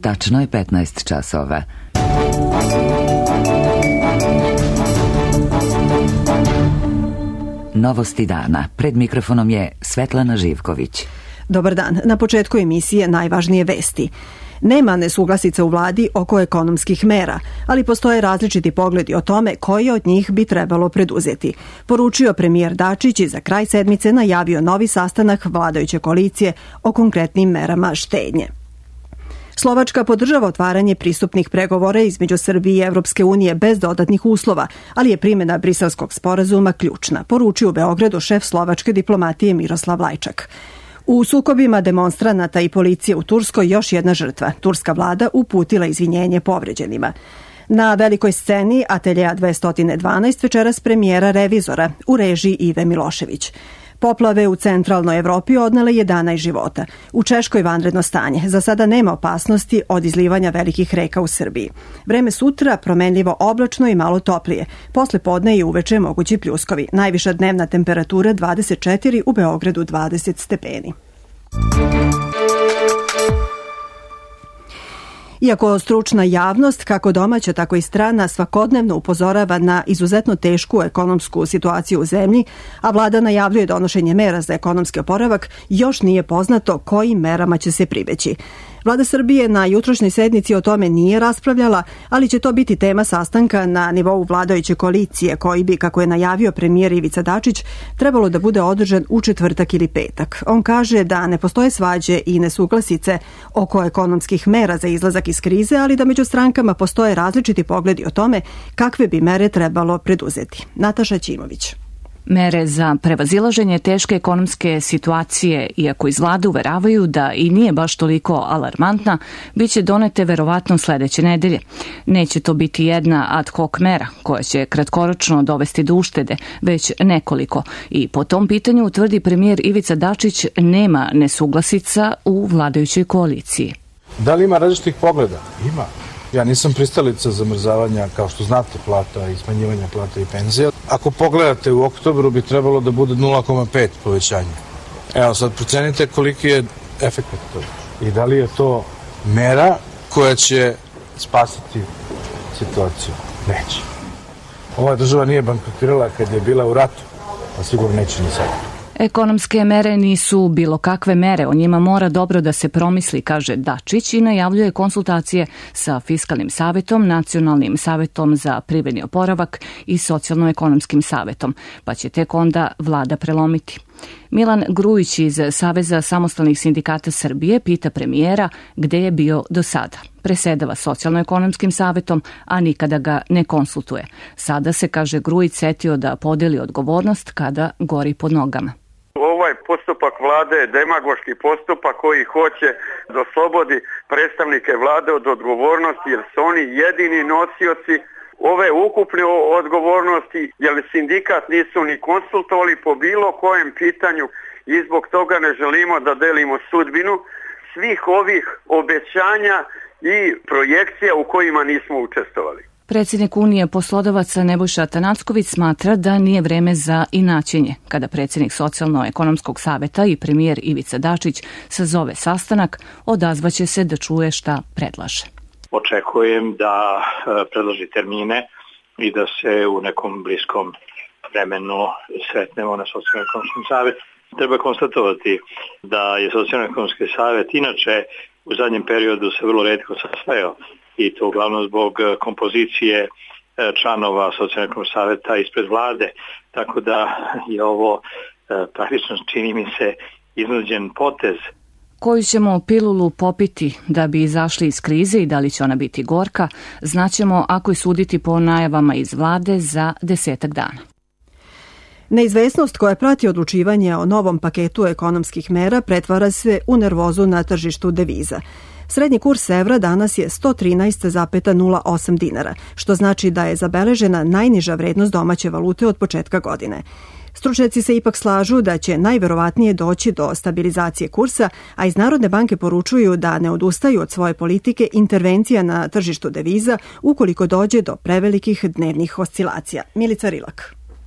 tačno je 15 časova. Novosti dana. Pred mikrofonom je Svetlana Živković. Dobar dan. Na početku emisije najvažnije vesti. Nema nesuglasica u vladi oko ekonomskih mera, ali postoje različiti pogledi o tome koje od njih bi trebalo preduzeti. Poručio premijer Dačić i za kraj sedmice najavio novi sastanak vladajuće koalicije o konkretnim merama štednje. Slovačka podržava otvaranje pristupnih pregovora između Srbije i Evropske unije bez dodatnih uslova, ali je primjena Briselskog sporazuma ključna, poručio u Beogradu šef slovačke diplomatije Miroslav Lajčak. U sukobima demonstranata i policije u Turskoj još jedna žrtva. Turska vlada uputila izvinjenje povređenima. Na velikoj sceni Ateljea 212 večeras premijera Revizora u režiji Ive Milošević. Poplave u centralnoj Evropi odnele 11 života. U Češkoj vanredno stanje. Za sada nema opasnosti od izlivanja velikih reka u Srbiji. Vreme sutra promenljivo oblačno i malo toplije. Posle podne i uveče mogući pljuskovi. Najviša dnevna temperatura 24, u Beogradu 20 stepeni. Iako stručna javnost, kako domaća, tako i strana, svakodnevno upozorava na izuzetno tešku ekonomsku situaciju u zemlji, a vlada najavljuje donošenje mera za ekonomski oporavak, još nije poznato kojim merama će se pribeći. Vlada Srbije na jutrošnjoj sednici o tome nije raspravljala, ali će to biti tema sastanka na nivou vladajuće koalicije, koji bi, kako je najavio premijer Ivica Dačić, trebalo da bude održan u četvrtak ili petak. On kaže da ne postoje svađe i nesuglasice oko ekonomskih mera za izlazak iz krize, ali da među strankama postoje različiti pogledi o tome kakve bi mere trebalo preduzeti. Nataša Ćimović. Mere za prevazilaženje teške ekonomske situacije, iako iz vlade uveravaju da i nije baš toliko alarmantna, bit će donete verovatno sledeće nedelje. Neće to biti jedna ad hoc mera koja će kratkoročno dovesti do uštede, već nekoliko. I po tom pitanju, tvrdi premijer Ivica Dačić, nema nesuglasica u vladajućoj koaliciji. Da li ima različitih pogleda? Ima. Ja nisam pristalica zamrzavanja, kao što znate, plata i smanjivanja plata i penzija. Ako pogledate, u oktobru bi trebalo da bude 0,5 povećanje. Evo, sad procenite koliki je efekt toga. I da li je to mera koja će spasiti situaciju? Neće. Ova država nije bankrotirala kad je bila u ratu, a sigurno neće ni sad. Ekonomske mere nisu bilo kakve mere, o njima mora dobro da se promisli, kaže Dačić i najavljuje konsultacije sa Fiskalnim savetom, Nacionalnim savetom za privredni oporavak i Socijalno-ekonomskim savetom, pa će tek onda vlada prelomiti. Milan Grujić iz Saveza samostalnih sindikata Srbije pita premijera gde je bio do sada. Presedava Socijalno-ekonomskim savetom, a nikada ga ne konsultuje. Sada se, kaže Grujić, setio da podeli odgovornost kada gori pod nogama. Ovaj postupak vlade je demagoški postupak koji hoće da oslobodi predstavnike vlade od odgovornosti, jer su oni jedini nosioci ove ukupne odgovornosti, jer sindikat nisu ni konsultovali po bilo kojem pitanju i zbog toga ne želimo da delimo sudbinu svih ovih obećanja i projekcija u kojima nismo učestvovali. Predsjednik Unije poslodavaca Nebojša Atanacković smatra da nije vreme za inaćenje. Kada predsjednik Socijalno-ekonomskog saveta i premijer Ivica Dačić sazove sastanak, odazvaće se da čuje šta predlaže. Očekujem da predloži termine i da se u nekom bliskom vremenu sretnemo na Socijalno-ekonomskom savetu. Treba konstatovati da je Socijalno-ekonomski savet inače u zadnjem periodu se vrlo retko sastajao i to uglavnom zbog kompozicije članova Socijalno-ekonomskog saveta ispred vlade, tako da je ovo praktično, čini mi se, iznuđen potez. Koju ćemo pilulu popiti da bi izašli iz krize i da li će ona biti gorka, znaćemo ako je suditi po najavama iz vlade za 10 dana. Neizvesnost koja prati odlučivanje o novom paketu ekonomskih mera pretvara se u nervozu na tržištu deviza. Srednji kurs evra danas je 113,08 dinara, što znači da je zabeležena najniža vrednost domaće valute od početka godine. Stručnjaci se ipak slažu da će najverovatnije doći do stabilizacije kursa, a iz Narodne banke poručuju da ne odustaju od svoje politike intervencija na tržištu deviza ukoliko dođe do prevelikih dnevnih oscilacija. Milica Rilak.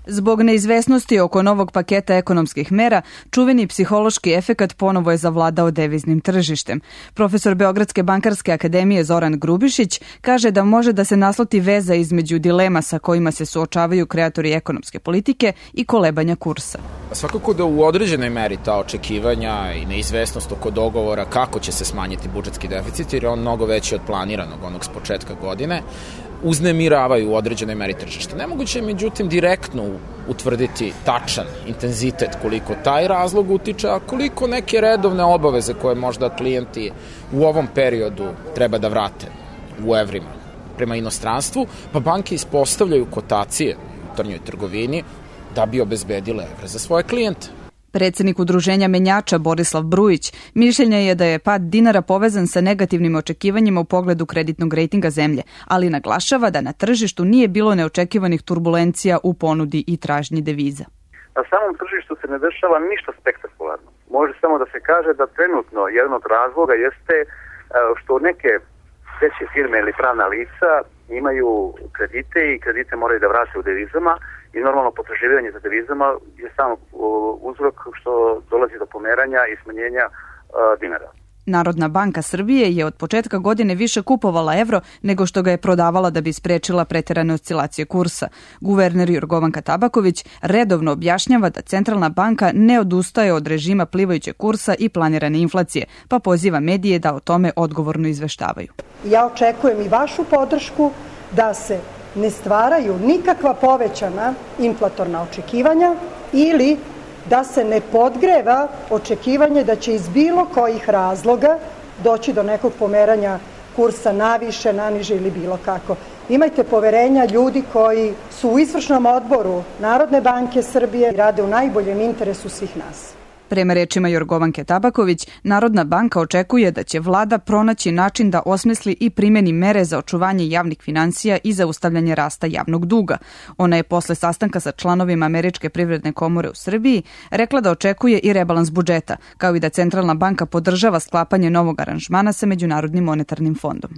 Zbog neizvesnosti oko novog paketa ekonomskih mera, čuveni psihološki efekat ponovo je zavladao deviznim tržištem. Profesor Beogradske bankarske akademije Zoran Grubišić kaže da može da se nasloti veza između dilema sa kojima se suočavaju kreatori ekonomske politike i kolebanja kursa. Svakako da u određenoj meri ta očekivanja i neizvesnost oko dogovora kako će se smanjiti budžetski deficit, jer je on mnogo veći od planiranog onog s početka godine, uznemiravaju u određenoj meri tržišta. Nemoguće je, međutim, direktno utvrditi tačan intenzitet koliko taj razlog utiče, a koliko neke redovne obaveze koje možda klijenti u ovom periodu treba da vrate u evrima prema inostranstvu, pa banke ispostavljaju kotacije u unutarnjoj trgovini da bi obezbedile evre za svoje klijente. Predsednik udruženja menjača Borislav Brujić mišljenja je da je pad dinara povezan sa negativnim očekivanjima u pogledu kreditnog rejtinga zemlje, ali naglašava da na tržištu nije bilo neočekivanih turbulencija u ponudi i tražnji deviza. Na samom tržištu se ne dešava ništa spektakularno. Može samo da se kaže da trenutno jedan od razloga jeste što neke veće firme ili pravna lica imaju kredite i kredite moraju da vrate u devizama i normalno potraživanje za devizama je samo uzrok što dolazi do pomeranja i smanjenja dinara. Narodna banka Srbije je od početka godine više kupovala evro nego što ga je prodavala da bi sprečila preterane oscilacije kursa. Guverner Jorgovanka Tabaković redovno objašnjava da centralna banka ne odustaje od režima plivajućeg kursa i planirane inflacije, pa poziva medije da o tome odgovorno izveštavaju. Ja očekujem i vašu podršku da se ne stvaraju nikakva povećana inflatorna očekivanja ili da se ne podgreva očekivanje da će iz bilo kojih razloga doći do nekog pomeranja kursa naviše, naniže ili bilo kako. Imajte poverenja ljudi koji su u izvršnom odboru Narodne banke Srbije i rade u najboljem interesu svih nas. Prema rečima Jorgovanke Tabaković, Narodna banka očekuje da će vlada pronaći način da osmisli i primeni mere za očuvanje javnih finansija i zaustavljanje rasta javnog duga. Ona je posle sastanka sa članovima Američke privredne komore u Srbiji rekla da očekuje i rebalans budžeta, kao i da Centralna banka podržava sklapanje novog aranžmana sa Međunarodnim monetarnim fondom.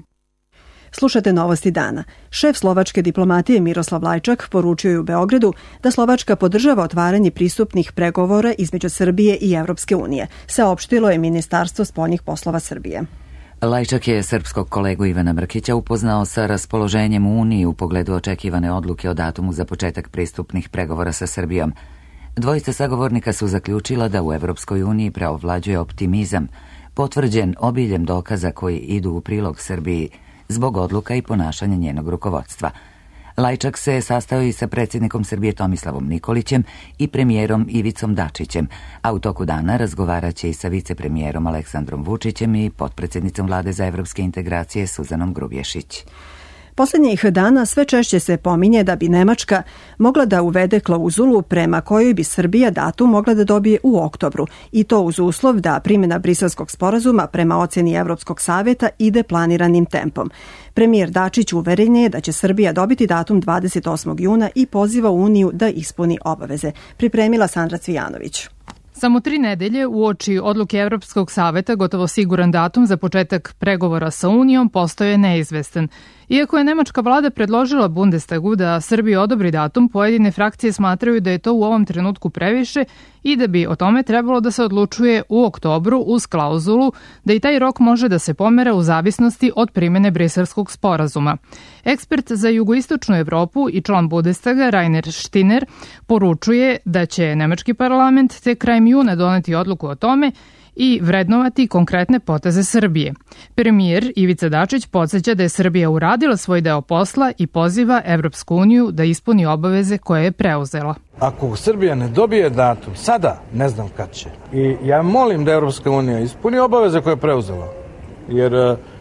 Slušate Novosti dana. Šef slovačke diplomatije Miroslav Lajčak poručio je u Beogradu da Slovačka podržava otvaranje pristupnih pregovora između Srbije i Evropske unije, saopštilo je Ministarstvo spoljnih poslova Srbije. Lajčak je srpskog kolegu Ivana Mrkića upoznao sa raspoloženjem u Uniji u pogledu očekivane odluke o datumu za početak pristupnih pregovora sa Srbijom. Dvojica sagovornika su zaključila da u Evropskoj uniji preovlađuje optimizam, potvrđen obiljem dokaza koji idu u prilog Srbiji, zbog odluka i ponašanja njenog rukovodstva. Lajčak se sastao i sa predsjednikom Srbije Tomislavom Nikolićem i premijerom Ivicom Dačićem, a u toku dana razgovaraće i sa vicepremijerom Aleksandrom Vučićem i potpredsjednicom Vlade za evropske integracije Suzanom Grubješić. Posljednjih dana sve češće se pominje da bi Nemačka mogla da uvede klauzulu prema kojoj bi Srbija datum mogla da dobije u oktobru, i to uz uslov da primjena Briselskog sporazuma prema oceni Evropskog savjeta ide planiranim tempom. Premijer Dačić uveren je da će Srbija dobiti datum 28. juna i poziva Uniju da ispuni obaveze. Pripremila Sandra Cvijanović. Samo 3 nedelje uoči odluke Evropskog saveta gotovo siguran datum za početak pregovora sa Unijom postoje neizvestan. Iako je nemačka vlada predložila Bundestagu da Srbiji odobri datum, pojedine frakcije smatraju da je to u ovom trenutku previše i da bi o tome trebalo da se odlučuje u oktobru uz klauzulu da i taj rok može da se pomera u zavisnosti od primjene Briselskog sporazuma. Ekspert za jugoistočnu Evropu i član Bundestaga Rainer Stiner poručuje da će nemački parlament te krajem juna doneti odluku o tome i vrednovati konkretne poteze Srbije. Premijer Ivica Dačić podsjeća da je Srbija uradila svoj deo posla i poziva Evropsku uniju da ispuni obaveze koje je preuzela. Ako Srbija ne dobije datum sada, ne znam kad će. I ja molim da Evropska unija ispuni obaveze koje je preuzela. Jer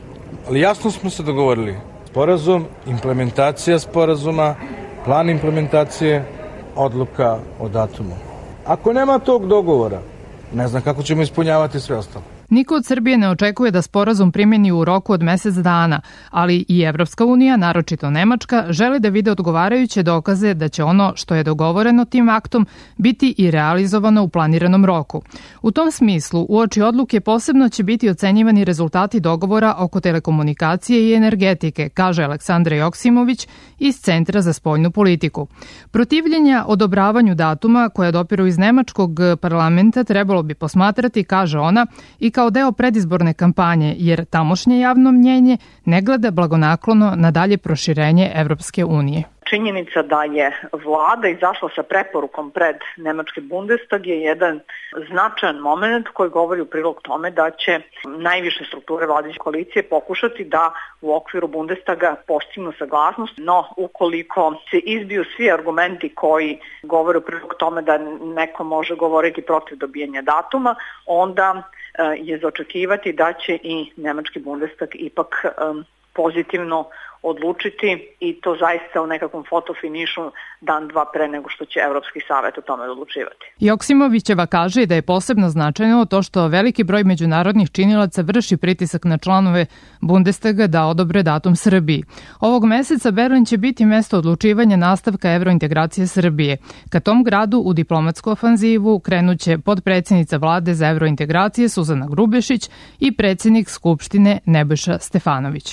jasno smo se dogovorili. Sporazum, implementacija sporazuma, plan implementacije, odluka o datumu. Ako nema tog dogovora, ne znam kako ćemo ispunjavati sve ostalo. Niko od Srbije ne očekuje da sporazum primjeni u roku od mesec dana, ali i Evropska unija, naročito Nemačka, želi da vide odgovarajuće dokaze da će ono što je dogovoreno tim aktom biti i realizovano u planiranom roku. U tom smislu, uoči odluke posebno će biti ocenjivani rezultati dogovora oko telekomunikacije i energetike, kaže Aleksandra Joksimović iz Centra za spoljnu politiku. Protivljenja odobravanju datuma koja dopiru iz nemačkog parlamenta trebalo bi posmatrati, kaže ona, i kao deo predizborne kampanje, jer tamošnje javno mnjenje ne gleda blagonaklono na dalje proširenje Evropske unije. Činjenica da je vlada izašla sa preporukom pred nemački Bundestag je jedan značajan moment koji govori u prilog tome da će najviše strukture vladajuće koalicije pokušati da u okviru Bundestaga postignu saglasnost, no ukoliko se izbiju svi argumenti koji govore u prilog tome da neko može govoriti protiv dobijanja datuma, onda je za očekivati da će i nemački Bundestag ipak pozitivno odlučiti i to zaista u nekakvom fotofinišu dan, dva pre nego što će Evropski savet o tome odlučivati. Joksimovićeva kaže da je posebno značajno to što veliki broj međunarodnih činilaca vrši pritisak na članove Bundestaga da odobre datum Srbiji. Ovog meseca Berlin će biti mesto odlučivanja nastavka evrointegracije Srbije. Ka tom gradu u diplomatsku ofanzivu krenuće podpredsjednica vlade za evrointegracije Suzana Grubešić i predsjednik Skupštine Nebojša Stefanović.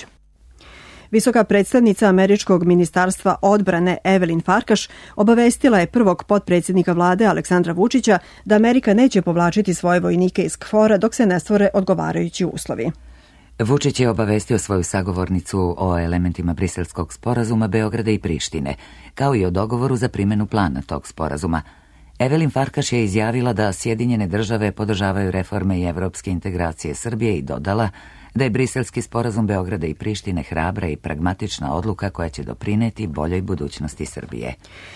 Visoka predstavnica Američkog ministarstva odbrane Evelyn Farkaš obavestila je prvog potpredsjednika vlade Aleksandra Vučića da Amerika neće povlačiti svoje vojnike iz KFOR-a dok se ne stvore odgovarajući uslovi. Vučić je obavestio svoju sagovornicu o elementima briselskog sporazuma Beograda i Prištine, kao i o dogovoru za primjenu plana tog sporazuma. Evelyn Farkaš je izjavila da Sjedinjene države podržavaju reforme i evropske integracije Srbije i dodala da je briselski sporazum Beograda i Prištine hrabra i pragmatična odluka koja će doprineti boljoj budućnosti Srbije.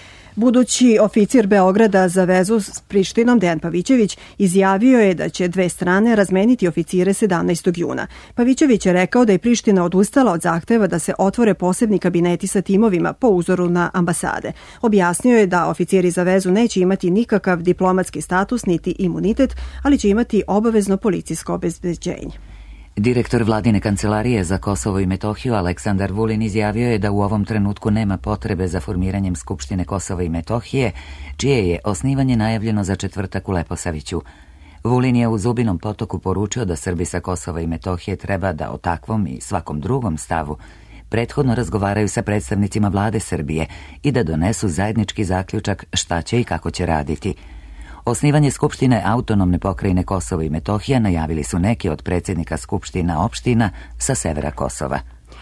Budući oficir Beograda za vezu s Prištinom Dejan Pavićević izjavio je da će dve strane razmeniti oficire 17. juna. Pavićević je rekao da je Priština odustala od zahteva da se otvore posebni kabineti sa timovima po uzoru na ambasade. Objasnio je da oficiri za vezu neće imati nikakav diplomatski status niti imunitet, ali će imati obavezno policijsko obezbeđenje. Direktor vladine kancelarije za Kosovo i Metohiju Aleksandar Vulin izjavio je da u ovom trenutku nema potrebe za formiranjem Skupštine Kosova i Metohije, čije je osnivanje najavljeno za četvrtak u Leposaviću. Vulin je u Zubinom Potoku poručio da Srbi sa Kosova i Metohije treba da o takvom i svakom drugom stavu prethodno razgovaraju sa predstavnicima vlade Srbije i da donesu zajednički zaključak šta će i kako će raditi. Osnivanje Skupštine autonomne pokrajine Kosovo i Metohija najavili su neki od predsjednika skupština opština sa severa Kosova.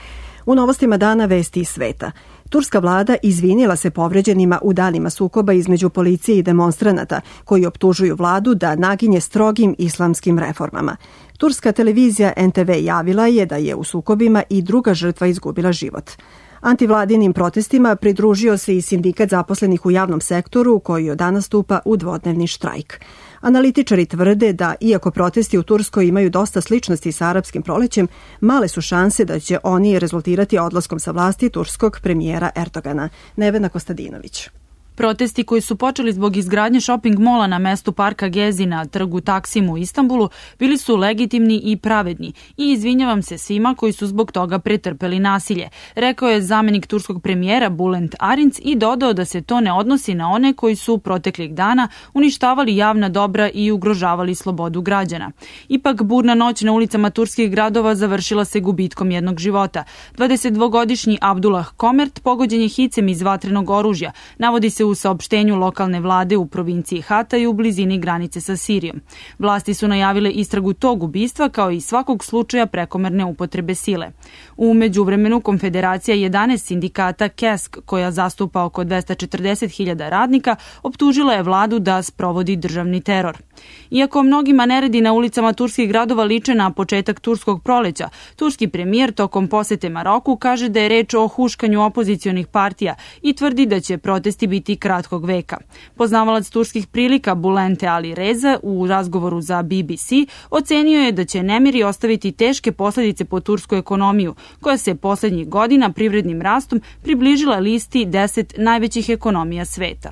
U novostima dana vesti iz sveta. Turska vlada izvinila se povređenima u danima sukoba između policije i demonstranata koji optužuju vladu da naginje strogim islamskim reformama. Turska televizija NTV javila je da je u sukobima i druga žrtva izgubila život. Antivladinim protestima pridružio se i sindikat zaposlenih u javnom sektoru koji od danas stupa u dvodnevni štrajk. Analitičari tvrde da, iako protesti u Turskoj imaju dosta sličnosti sa arapskim prolećem, male su šanse da će oni rezultirati odlaskom sa vlasti turskog premijera Erdogana. Nevena Kostadinović. Protesti koji su počeli zbog izgradnje shopping mola na mestu parka Gezi na trgu Taksim u Istanbulu bili su legitimni i pravedni i izvinjavam se svima koji su zbog toga pretrpeli nasilje, rekao je zamenik turskog premijera Bülent Arınç i dodao da se to ne odnosi na one koji su proteklih dana uništavali javna dobra i ugrožavali slobodu građana. Ipak burna noć na ulicama turskih gradova završila se gubitkom jednog života. 22-godišnji Abdullah Komert pogođen je hicem iz vatrenog oružja, navodi se u saopštenju lokalne vlade u provinciji Hatay u blizini granice sa Sirijom. Vlasti su najavile istragu tog ubistva kao i svakog slučaja prekomerne upotrebe sile. U međuvremenu Konfederacija 11 sindikata KESK, koja zastupa oko 240.000 radnika, optužila je vladu da sprovodi državni teror. Iako mnogima neredi na ulicama turskih gradova liče na početak turskog proleća, turski premijer tokom posete Maroku kaže da je reč o huškanju opozicionih partija i tvrdi da će protesti biti kratkog veka. Poznavalac turskih prilika Bülent Ali Reza u razgovoru za BBC ocenio je da će nemiri ostaviti teške posljedice po tursku ekonomiju, koja se poslednjih godina privrednim rastom približila listi 10 najvećih ekonomija sveta.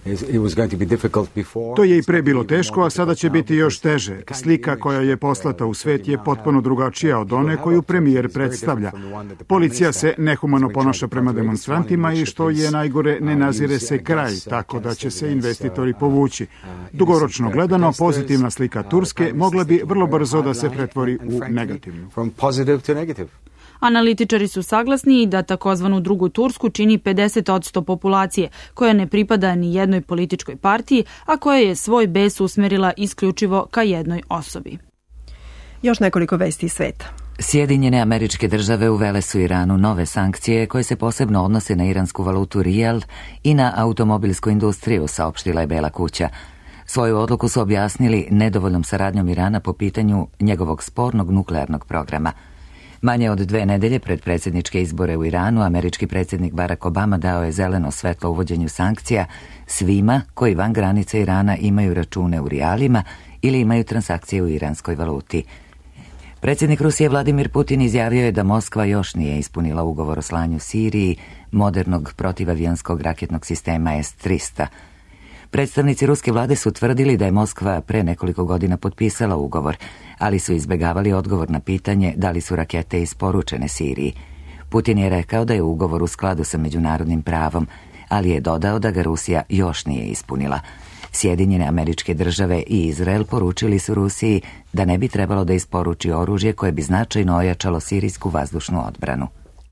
To je i pre bilo teško, a sada će biti još teže. Slika koja je poslata u svet je potpuno drugačija od one koju premijer predstavlja. Policija se nehumano ponaša prema demonstrantima i što je najgore, ne nazire se kraj, tako da će se investitori povući. Dugoročno gledano, pozitivna slika Turske mogla bi vrlo brzo da se pretvori u negativnu. Analitičari su saglasni i da takozvanu drugu Tursku čini 50% populacije, koja ne pripada ni jednoj političkoj partiji, a koja je svoj bes usmerila isključivo ka jednoj osobi. Još nekoliko vesti iz sveta. Sjedinjene Američke Države uvele su Iranu nove sankcije koje se posebno odnose na iransku valutu rijal i na automobilsku industriju, saopštila je Bela kuća. Svoju odluku su objasnili nedovoljnom saradnjom Irana po pitanju njegovog spornog nuklearnog programa. Manje od 2 nedelje pred predsjedničke izbore u Iranu, američki predsjednik Barack Obama dao je zeleno svetlo uvođenju sankcija svima koji van granice Irana imaju račune u rijalima ili imaju transakcije u iranskoj valuti. Predsjednik Rusije Vladimir Putin izjavio je da Moskva još nije ispunila ugovor o slanju Siriji modernog protivavionskog raketnog sistema S-300. Predstavnici ruske vlade su tvrdili da je Moskva pre nekoliko godina potpisala ugovor, ali su izbjegavali odgovor na pitanje da li su rakete isporučene Siriji. Putin je rekao da je ugovor u skladu sa međunarodnim pravom, ali je dodao da ga Rusija još nije ispunila. Sjedinjene Američke Države i Izrael poručili su Rusiji da ne bi trebalo da isporuči oružje koje bi značajno ojačalo sirijsku vazdušnu odbranu.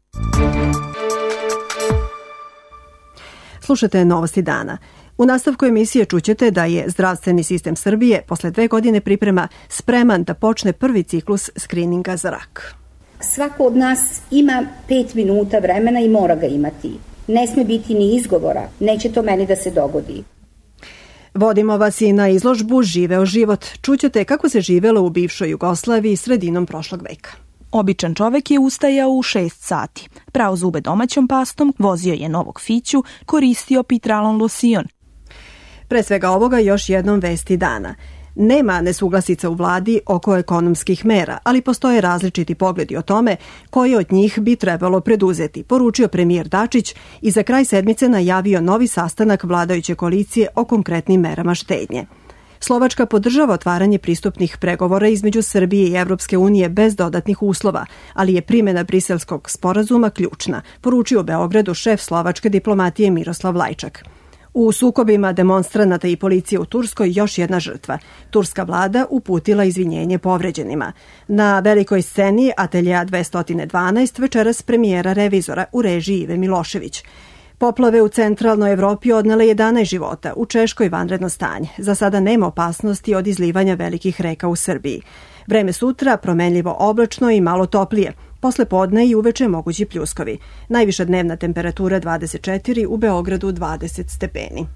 Slušate Novosti dana. U nastavku emisije čućete da je zdravstveni sistem Srbije posle 2 godine priprema spreman da počne prvi ciklus skrininga za rak. Svako od nas ima 5 minuta vremena i mora ga imati. Ne sme biti ni izgovora, neće to meni da se dogodi. Vodimo vas i na izložbu Živeo život. Čućete kako se živelo u bivšoj Jugoslaviji sredinom prošlog veka. Običan čovek je ustajao u 6 sati. Prao zube domaćom pastom, vozio je novog fiću, koristio Pitralon losion. Pre svega ovoga još jednom vesti dana. Nema nesuglasica u vladi oko ekonomskih mera, ali postoje različiti pogledi o tome koje od njih bi trebalo preduzeti, poručio premijer Dačić i za kraj sedmice najavio novi sastanak vladajuće koalicije o konkretnim merama štednje. Slovačka podržava otvaranje pristupnih pregovora između Srbije i Evropske unije bez dodatnih uslova, ali je primjena briselskog sporazuma ključna, poručio u Beogradu šef slovačke diplomatije Miroslav Lajčak. U sukobima demonstranata i policije u Turskoj još jedna žrtva. Turska vlada uputila izvinjenje povređenima. Na velikoj sceni Ateljea 212 večeras premijera revizora u režiji Ive Milošević. Poplave u centralnoj Evropi odnele 11 života, u Češkoj vanredno stanje. Za sada nema opasnosti od izlivanja velikih reka u Srbiji. Vreme sutra promenljivo oblačno i malo toplije. Posle podne i uveče mogući pljuskovi. Najviša dnevna temperatura 24, u Beogradu 20 stepeni.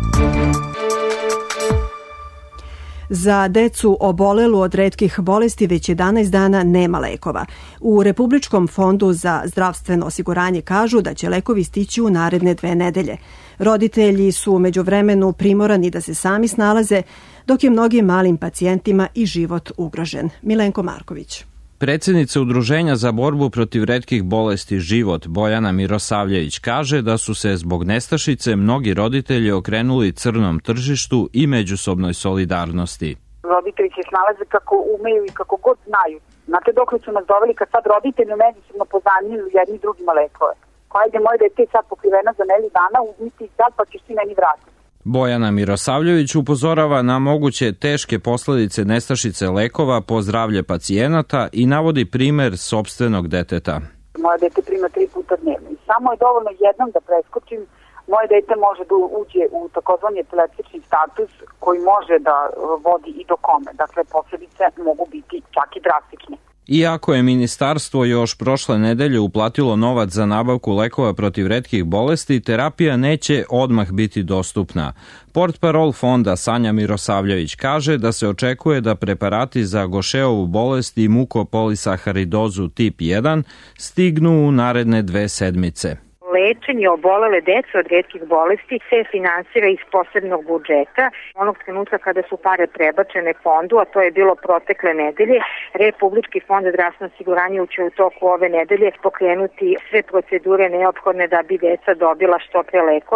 Za decu obolelu od retkih bolesti već 11 dana nema lekova. U Republičkom fondu za zdravstveno osiguranje kažu da će lekovi stići u naredne 2 nedelje. Roditelji su u međuvremenu primorani da se sami snalaze, dok je mnogim malim pacijentima i život ugrožen. Milenko Marković. Predsjednica Udruženja za borbu protiv retkih bolesti Život, Bojana Mirosavljević, kaže da su se zbog nestašice mnogi roditelji okrenuli crnom tržištu i međusobnoj solidarnosti. Roditelji se snalaze kako umeju i kako god znaju. Znate dok su nas doveli kad sad roditelji međusobno pozajmljuju jedni drugima lekove. Hajde, moje dete je sad pokriveno za nedelju dana, uzmi ti sad pa ćeš ti meni vratiti. Bojana Mirosavljević upozorava na moguće teške posledice nestašice lekova po zdravlje pacijenata i navodi primer sopstvenog deteta. Moje dete prima 3 puta dnevno i samo je dovoljno jednom da preskočim. Moje dete može da uđe u takozvani epileptični status koji može da vodi i do kome. Dakle, posljedice mogu biti čak i drastične. Iako je ministarstvo još prošle nedelje uplatilo novac za nabavku lekova protiv retkih bolesti, terapija neće odmah biti dostupna. Portparol fonda Sanja Mirosavljević kaže da se očekuje da preparati za Gošeovu bolest i mukopolisaharidozu tip 1 stignu u naredne 2 sedmice. Lečenje obolele dece od retkih bolesti se finansira iz posebnog budžeta. Onog trenutka kada su pare prebačene fondu, a to je bilo protekle nedelje, Republički fond za zdravstveno osiguranje će u toku ove nedelje pokrenuti sve procedure neophodne da bi deca dobila što pre lekove.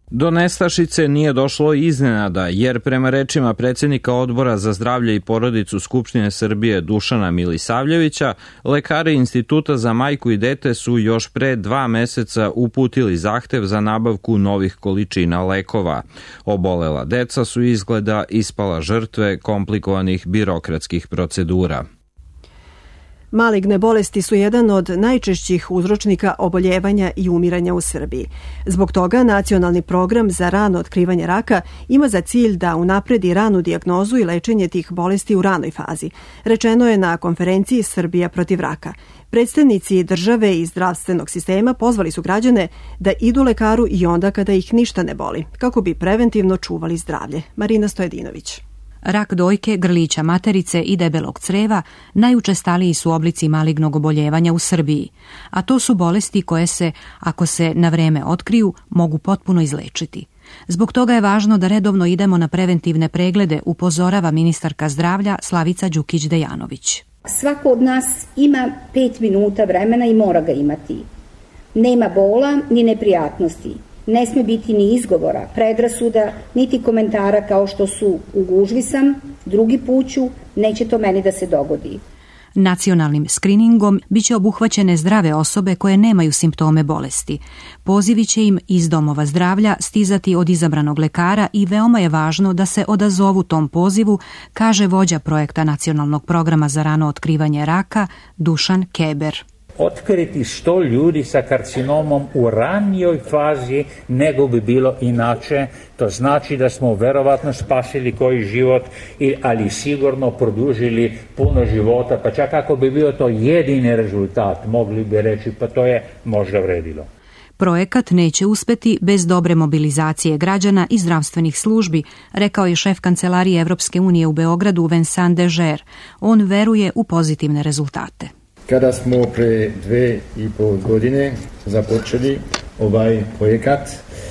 Do nestašice nije došlo iznenada, jer prema rečima predsjednika Odbora za zdravlje i porodicu Skupštine Srbije Dušana Milisavljevića, lekari Instituta za majku i dete su još pre 2 meseca uputili zahtev za nabavku novih količina lekova. Obolela deca su izgleda ispala žrtve komplikovanih birokratskih procedura. Maligne bolesti su jedan od najčešćih uzročnika oboljevanja i umiranja u Srbiji. Zbog toga Nacionalni program za rano otkrivanje raka ima za cilj da unapredi ranu dijagnozu i lečenje tih bolesti u ranoj fazi. Rečeno je na konferenciji Srbija protiv raka. Predstavnici države i zdravstvenog sistema pozvali su građane da idu lekaru i onda kada ih ništa ne boli, kako bi preventivno čuvali zdravlje. Marina Stojedinović. Rak dojke, grlića materice i debelog creva najučestaliji su oblici malignog oboljevanja u Srbiji, a to su bolesti koje se, ako se na vreme otkriju, mogu potpuno izlečiti. Zbog toga je važno da redovno idemo na preventivne preglede, upozorava ministarka zdravlja Slavica Đukić-Dejanović. Svako od nas ima 5 minuta vremena i mora ga imati. Nema bola ni neprijatnosti. Ne sme biti ni izgovora, predrasuda, niti komentara kao što su u gužvi sam, drugi put ću, neće to meni da se dogodi. Nacionalnim skriningom biće obuhvaćene zdrave osobe koje nemaju simptome bolesti. Pozivi će im iz domova zdravlja stizati od izabranog lekara i veoma je važno da se odazovu tom pozivu, kaže vođa projekta Nacionalnog programa za rano otkrivanje raka Dušan Keber. Otkriti što ljudi sa karcinomom u ranijoj fazi nego bi bilo inače. To znači da smo verovatno spasili koji život, ali sigurno produžili puno života, pa čak ako bi bio to jedini rezultat, mogli bi reći pa to je možda vredilo. Projekat neće uspeti bez dobre mobilizacije građana i zdravstvenih službi, rekao je šef Kancelarije Evropske unije u Beogradu Vincent Deger. On veruje u pozitivne rezultate. Kada smo pre 2,5 godine započeli ovaj projekat,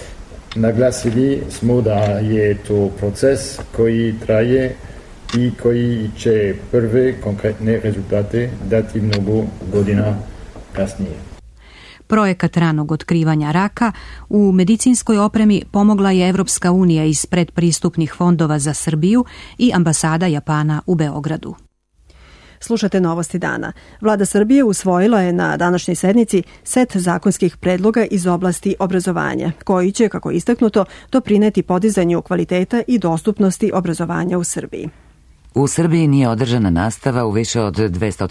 naglasili smo da je to proces koji traje i koji će prve konkretne rezultate dati mnogo godina kasnije. Projekat ranog otkrivanja raka u medicinskoj opremi pomogla je Evropska unija iz predpristupnih fondova za Srbiju i ambasada Japana u Beogradu. Slušate Novosti dana. Vlada Srbije usvojila je na današnjoj sednici set zakonskih predloga iz oblasti obrazovanja, koji će, kako je istaknuto, doprineti podizanju kvaliteta i dostupnosti obrazovanja u Srbiji. U Srbiji nije održana nastava u više od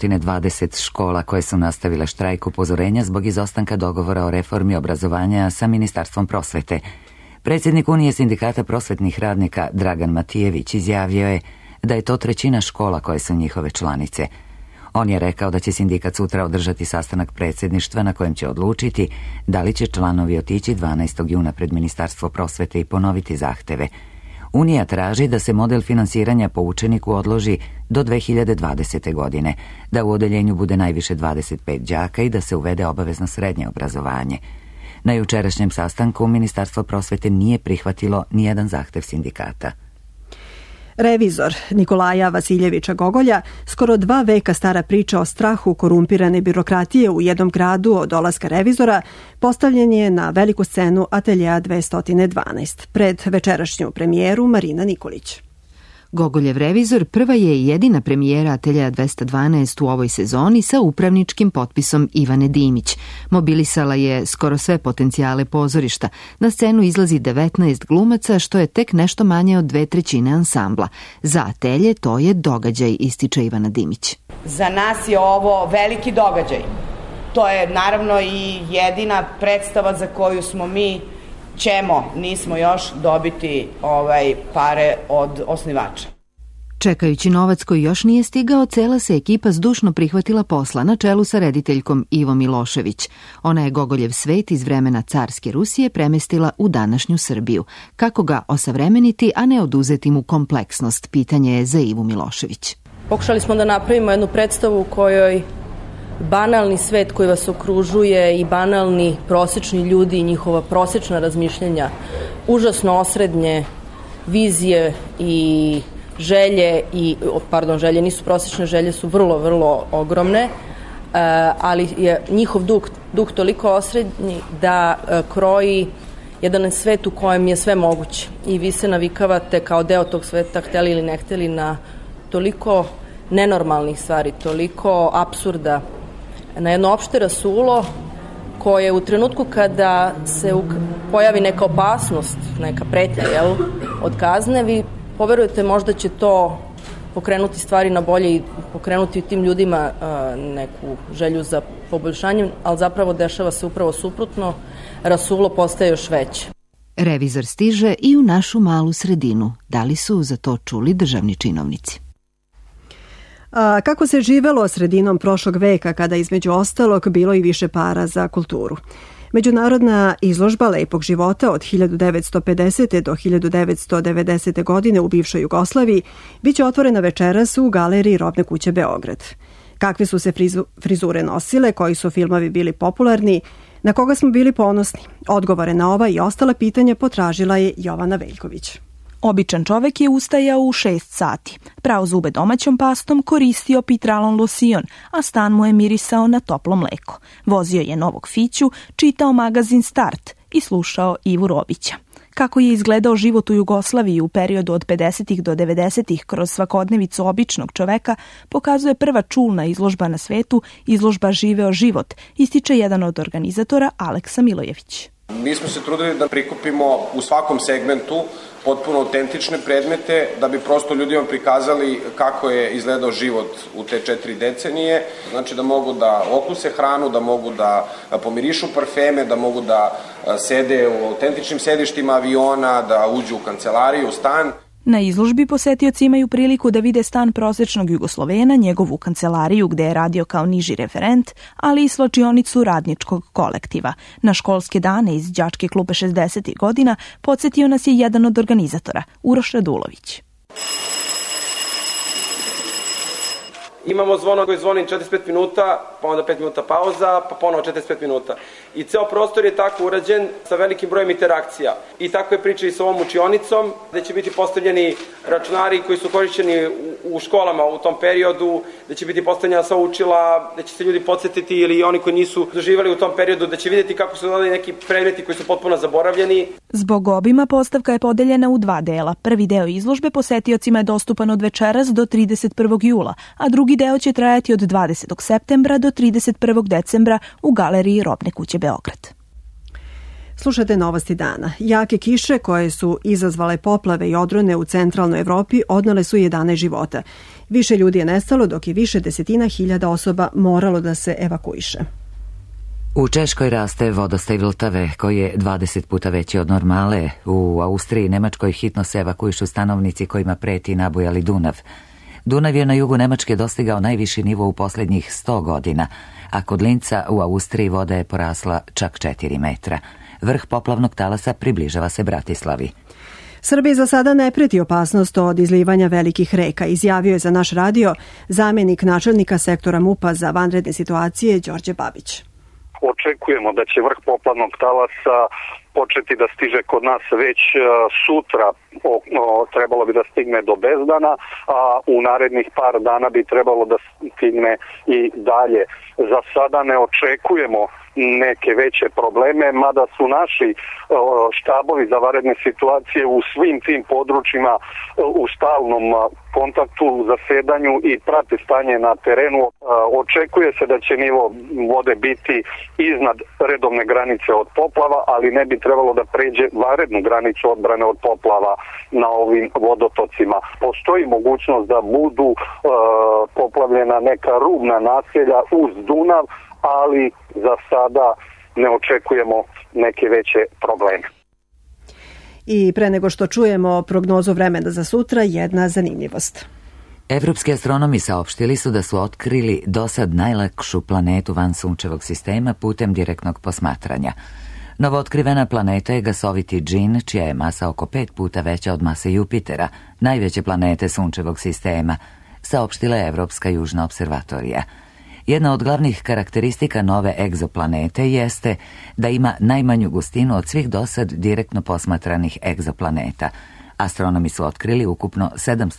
220 škola koje su nastavile štrajk upozorenja zbog izostanka dogovora o reformi obrazovanja sa Ministarstvom prosvete. Predsjednik Unije sindikata prosvetnih radnika Dragan Matijević izjavio je da je to 1/3 škola koje su njihove članice. On je rekao da će sindikat sutra održati sastanak predsjedništva na kojem će odlučiti da li će članovi otići 12. juna pred Ministarstvo prosvete i ponoviti zahteve. Unija traži da se model finansiranja po učeniku odloži do 2020. godine, da u odeljenju bude najviše 25 đaka i da se uvede obavezno srednje obrazovanje. Na jučerašnjem sastanku Ministarstvo prosvete nije prihvatilo nijedan zahtev sindikata. Revizor Nikolaja Vasiljevića Gogolja, skoro 2 veka stara priča o strahu korumpirane birokratije u jednom gradu od dolaska revizora, postavljen je na veliku scenu Ateljea 212, pred večerašnju premijeru Marina Nikolić. Gogoljev revizor prva je i jedina premijera Ateljea 212 u ovoj sezoni sa upravničkim potpisom Ivane Dimić. Mobilisala je skoro sve potencijale pozorišta. Na scenu izlazi 19 glumaca, što je tek nešto manje od 2/3 ansambla. Za Atelje to je događaj, ističe Ivana Dimić. Za nas je ovo veliki događaj. To je naravno i jedina predstava za koju smo nismo još dobiti pare od osnivača. Čekajući novac koji još nije stigao, cela se ekipa zdušno prihvatila posla na čelu sa rediteljkom Ivom Milošević. Ona je Gogoljev svet iz vremena carske Rusije premestila u današnju Srbiju. Kako ga osavremeniti, a ne oduzeti mu kompleksnost, pitanje je za Ivu Milošević. Pokušali smo da napravimo jednu predstavu u kojoj banalni svet koji vas okružuje i banalni prosečni ljudi i njihova prosečna razmišljanja, užasno osrednje vizije i želje želje nisu prosečne, želje su vrlo, vrlo ogromne, ali je njihov duh toliko osrednji da kroji jedan svet u kojem je sve moguće i vi se navikavate kao deo tog sveta, hteli ili ne hteli, na toliko nenormalnih stvari, toliko apsurda, na jedno opšte rasulo koje u trenutku kada se pojavi neka opasnost, neka pretnja od kazne, vi poverujete možda će to pokrenuti stvari na bolje i pokrenuti tim ljudima neku želju za poboljšanjem, ali zapravo dešava se upravo suprotno, rasulo postaje još veće. Revizor stiže i u našu malu sredinu. Da li su za to čuli državni činovnici? A kako se živelo sredinom prošlog veka kada između ostalog bilo i više para za kulturu? Međunarodna izložba lepog života od 1950. do 1990. godine u bivšoj Jugoslaviji biće otvorena večeras u galeriji Robne kuće Beograd. Kakve su se frizure nosile, koji su filmovi bili popularni, na koga smo bili ponosni? Odgovore na ova i ostala pitanja potražila je Jovana Veljković. Običan čovek je ustajao u 6 sati. Prao zube domaćom pastom, koristio Pitralon losion, a stan mu je mirisao na toplo mleko. Vozio je novog Fiću, čitao magazin Start i slušao Ivu Robića. Kako je izgledao život u Jugoslaviji u periodu od 50. do 90. kroz svakodnevicu običnog čoveka, pokazuje prva čulna izložba na svetu, izložba Živeo život, ističe jedan od organizatora, Aleksa Milojević. Mi smo se trudili da prikupimo u svakom segmentu potpuno autentične predmete, da bi prosto ljudima prikazali kako je izgledao život u te 4 decenije. Znači da mogu da okuse hranu, da mogu da pomirišu parfeme, da mogu da sede u autentičnim sedištima aviona, da uđu u kancelariju, u stan. Na izložbi posetioci imaju priliku da vide stan prosečnog Jugoslovena, njegovu kancelariju gde je radio kao niži referent, ali i slačionicu radničkog kolektiva. Na školske dane iz đačke klupe 60. godina podsetio nas je jedan od organizatora, Uroš Radulović. Imamo zvono koji zvoni 45 minuta, pa onda 5 minuta pauza, pa ponovo 45 minuta. I ceo prostor je tako urađen sa velikim brojem interakcija. I tako je priča i sa ovom učionicom, gde će biti postavljeni računari koji su korišćeni u školama u tom periodu, gde će biti postavljena sva učila, gde će se ljudi podsjetiti ili oni koji nisu doživjeli u tom periodu, da će vidjeti kako su dodali neki predmeti koji su potpuno zaboravljeni. Zbog obima postavka je podeljena u 2 dela. Prvi deo izložbe posetiocima je dostupan od večeras do 31. jula, a drugi deo će trajati od 20. septembra do 31. decembra u galeriji Robne kuće Beograd. Slušajte novosti dana. Jake kiše koje su izazvale poplave i odrone u centralnoj Evropi odnele su 11 života. Više ljudi je nestalo, dok je više desetina hiljada osoba moralo da se evakuiše. U Češkoj raste vodostaj Vltave, koji je 20 puta veći od normale. U Austriji i Nemačkoj hitno se evakuišu stanovnici kojima preti nabujali Dunav. Dunav je na jugu Nemačke dostigao najviši nivo u posljednjih 100 godina, a kod Linca u Austriji voda je porasla čak 4 metra. Vrh poplavnog talasa približava se Bratislavi. Srbiji za sada ne preti opasnost od izlivanja velikih reka, izjavio je za naš radio zamjenik načelnika sektora MUP-a za vanredne situacije Đorđe Babić. Očekujemo da će vrh poplavnog talasa početi da stiže kod nas već sutra, trebalo bi da stigne do bezdana, a u narednih par dana bi trebalo da stigne i dalje. Za sada ne očekujemo neke veće probleme, mada su naši štabovi za vanredne situacije u svim tim područjima u stalnom kontaktu, zasedanju i prate stanje na terenu. Očekuje se da će nivo vode biti iznad redovne granice od poplava, ali ne bi trebalo da pređe vanrednu granicu odbrane od poplava na ovim vodotocima. Postoji mogućnost da budu poplavljena neka rubna naselja uz Dunav, ali za sada ne očekujemo neke veće probleme. I pre nego što čujemo prognozu vremena za sutra, jedna zanimljivost. Evropski astronomi saopštili su da su otkrili dosad najlakšu planetu van sunčevog sistema putem direktnog posmatranja. Novootkrivena planeta je gasoviti Džin, čija je masa oko 5 puta veća od mase Jupitera, najveće planete sunčevog sistema, saopštila je Evropska južna observatorija. Jedna od glavnih karakteristika nove egzoplanete jeste da ima najmanju gustinu od svih dosad direktno posmatranih egzoplaneta. Astronomi su otkrili ukupno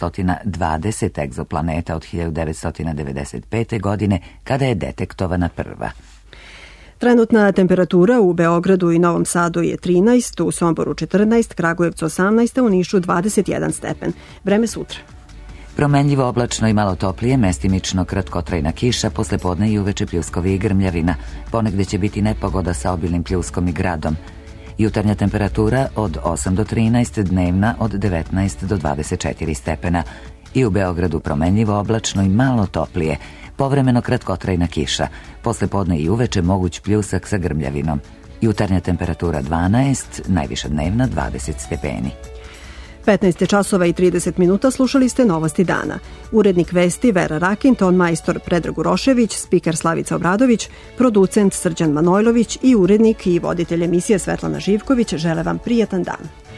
720 egzoplaneta od 1995. godine, kada je detektovana prva. Trenutna temperatura u Beogradu i Novom Sadu je 13, u Somboru 14, Kragujevcu 18, u Nišu 21 stepen. Vreme sutra. Promenljivo oblačno i malo toplije, mestimično kratkotrajna kiša, poslepodne i uveče pljuskovi i grmljavina. Ponegde će biti nepogoda sa obilnim pljuskom i gradom. Jutarnja temperatura od 8 do 13, dnevna od 19 do 24 stepena. I u Beogradu promenljivo oblačno i malo toplije, povremeno kratkotrajna kiša, poslepodne i uveče moguć pljusak sa grmljavinom. Jutarnja temperatura 12, najviša dnevna 20 stepeni. 15 časova i 30 minuta slušali ste Novosti dana. Urednik vesti Vera Rakin, ton majstor Predrag Urošević, spiker Slavica Obradović, producent Srđan Manojlović i urednik i voditelj emisije Svetlana Živković žele vam prijatan dan.